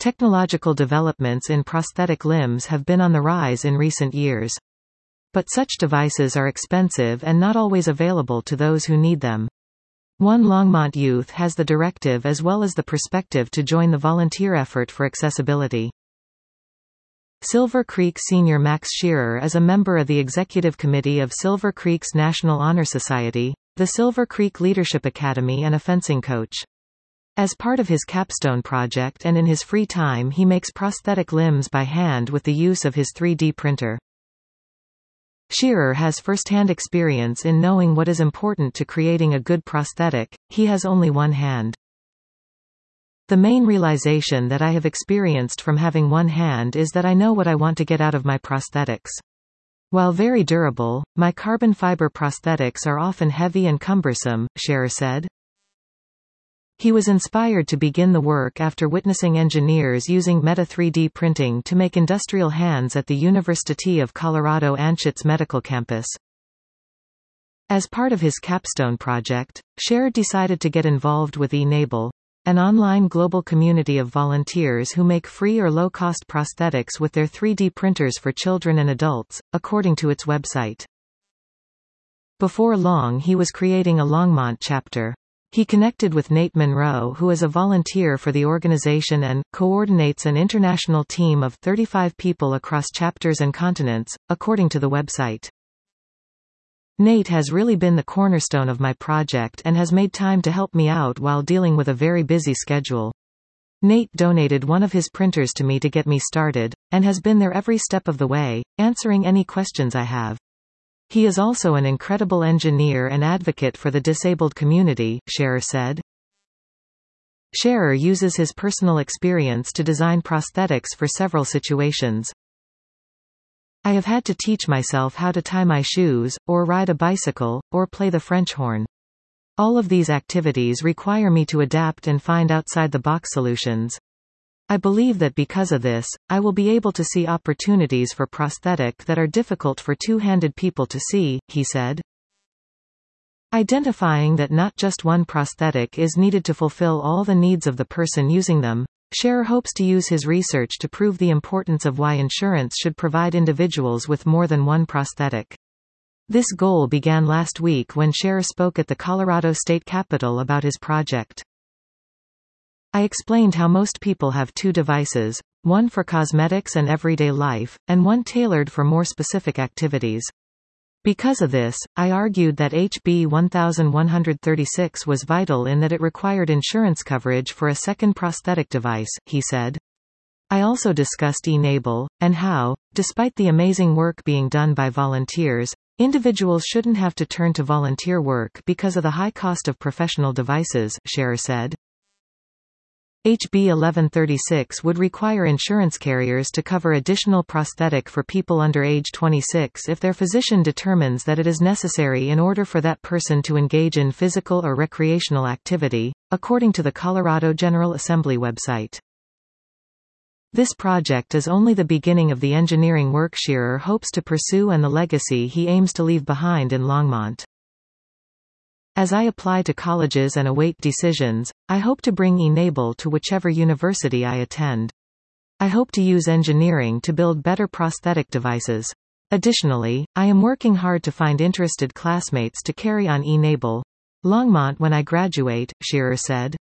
Technological developments in prosthetic limbs have been on the rise in recent years. But such devices are expensive and not always available to those who need them. One Longmont youth has the directive as well as the perspective to join the volunteer effort for accessibility. Silver Creek senior Max Shearer is a member of the executive committee of Silver Creek's National Honor Society, the Silver Creek Leadership Academy, and a fencing coach. As part of his capstone project and in his free time, he makes prosthetic limbs by hand with the use of his 3D printer. Shearer has first-hand experience in knowing what is important to creating a good prosthetic. He has only one hand. The main realization that I have experienced from having one hand is that I know what I want to get out of my prosthetics. While very durable, my carbon fiber prosthetics are often heavy and cumbersome, Shearer said. He was inspired to begin the work after witnessing engineers using Meta 3D printing to make industrial hands at the University of Colorado Anschutz Medical Campus. As part of his capstone project, Shearer decided to get involved with eNable, an online global community of volunteers who make free or low-cost prosthetics with their 3D printers for children and adults, according to its website. Before long he was creating a Longmont chapter. He connected with Nate Monroe, who is a volunteer for the organization and coordinates an international team of 35 people across chapters and continents, according to the website. Nate has really been the cornerstone of my project and has made time to help me out while dealing with a very busy schedule. Nate donated one of his printers to me to get me started, and has been there every step of the way, answering any questions I have. He is also an incredible engineer and advocate for the disabled community, Shearer said. Shearer uses his personal experience to design prosthetics for several situations. I have had to teach myself how to tie my shoes, or ride a bicycle, or play the French horn. All of these activities require me to adapt and find outside-the-box solutions. I believe that because of this, I will be able to see opportunities for prosthetic that are difficult for two-handed people to see, he said. Identifying that not just one prosthetic is needed to fulfill all the needs of the person using them, Shearer hopes to use his research to prove the importance of why insurance should provide individuals with more than one prosthetic. This goal began last week when Shearer spoke at the Colorado State Capitol about his project. I explained how most people have two devices, one for cosmetics and everyday life, and one tailored for more specific activities. Because of this, I argued that HB 1136 was vital in that it required insurance coverage for a second prosthetic device, he said. I also discussed eNable, and how, despite the amazing work being done by volunteers, individuals shouldn't have to turn to volunteer work because of the high cost of professional devices, Shearer said. HB 1136 would require insurance carriers to cover additional prosthetic for people under age 26 if their physician determines that it is necessary in order for that person to engage in physical or recreational activity, according to the Colorado General Assembly website. This project is only the beginning of the engineering work Shearer hopes to pursue and the legacy he aims to leave behind in Longmont. As I apply to colleges and await decisions, I hope to bring eNable to whichever university I attend. I hope to use engineering to build better prosthetic devices. Additionally, I am working hard to find interested classmates to carry on eNable Longmont when I graduate, Shearer said.